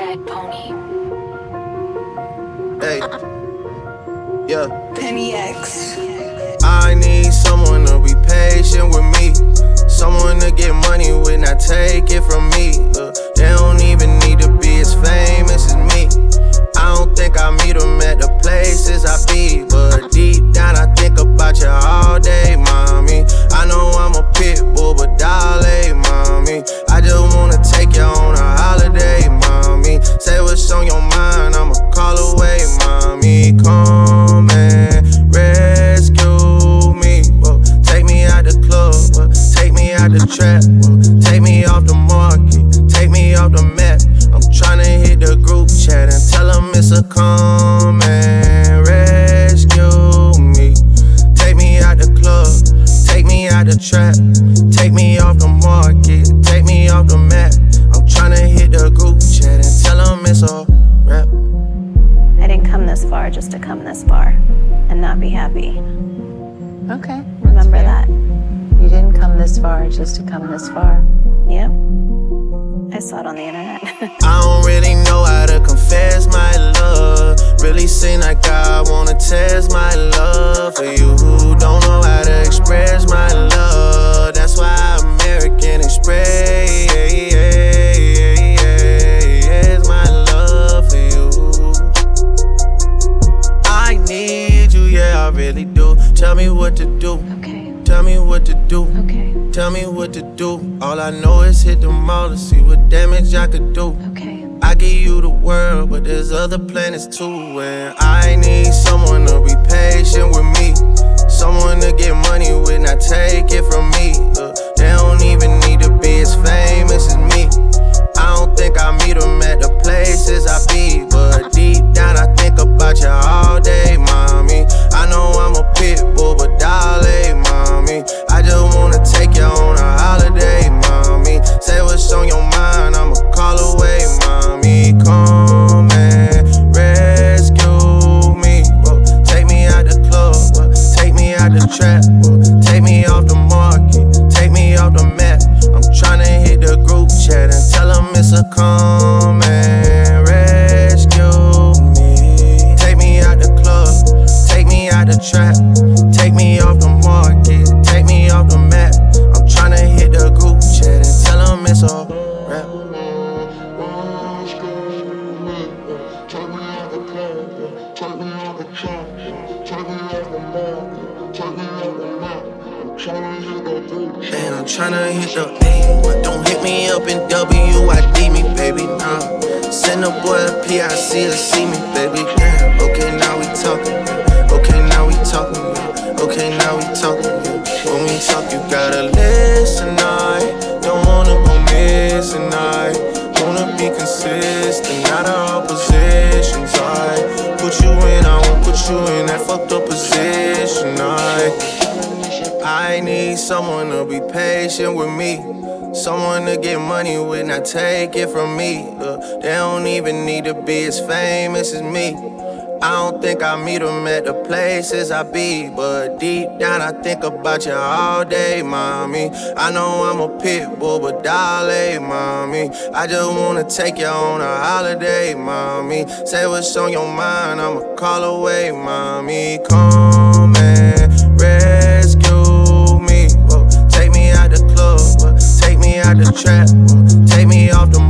Bad Pony. Hey, yeah. Penny X. I need someone to be patient with me. Someone to get money with, not take it from me. They don't even need to be as famous as me. I don't think I meet them at the places I be, but deep down I think about you all day, mommy. I know I'm a pit bull, but darling, mommy, I just wanna take you on a holiday, mommy. Say what's on your mind, I'ma call away, mommy. Come and rescue me. Whoa. Take me out the club, whoa. Take me out the trap, whoa. Take me off the market, take me off the map. I'm tryna hit the group chat and tell them it's a come and rescue me. Take me out the club, take me out the trap, take me off the market, take me off the map. I'm tryna hit the group chat and tell them it's a rap. I didn't come this far just to come this far and not be happy. Okay. Remember that. You didn't come this far just to come this far. Yep. I saw it on the internet. I don't really know how to confess my love. Really seem like I wanna test my love for you who don't know how to express my love. That's why American Express my love for you. I need you, yeah, I really do. Tell me what to do. Okay. Tell me what to do. Okay. Tell me what to do. All I know is hit the mall to see what damage I could do. Okay. I give you the world, but there's other planets too. And I need someone to be patient with me. Someone to get money with, not take it from me. They don't even need to be as famous as me. I don't think I meet them at the places I be, but deep down I think about you all day, mommy. I know I'm a pit bull, but darling, mommy, I just wanna take you on a holiday, mommy. Say what's on your mind, I'ma call away, mommy. Come and rescue me. Whoa. Take me out the club, whoa. Take me out the trap, whoa. Take me off the market, take me off the map. I'm tryna hit the group chat and tell them it's a come and rescue me. Take me out the club, take me out the trap, take me off the market, take me off the map. I'm tryna hit the group chat and tell them it's a rap. And I'm tryna hit the A. Don't hit me up in WID me, baby, nah. Send a boy a PIC to see me, baby, damn. Okay, now we talking, okay, now we talking, okay, now we talking. When we talk, you gotta listen, I don't wanna go missing, I wanna be consistent, not all positions. I put you in, I won't put you in that fucked up position. I need someone to be patient with me. Someone to get money with, not take it from me. They don't even need to be as famous as me. I don't think I meet them at the places I be, but deep down I think about you all day, mommy. I know I'm a pit bull, but darling, mommy, I just wanna take you on a holiday, mommy. Say what's on your mind, I'ma call away, mommy. Come and rescue me. Whoa. Take me out the club, whoa. Take me out the trap, whoa. Take me off the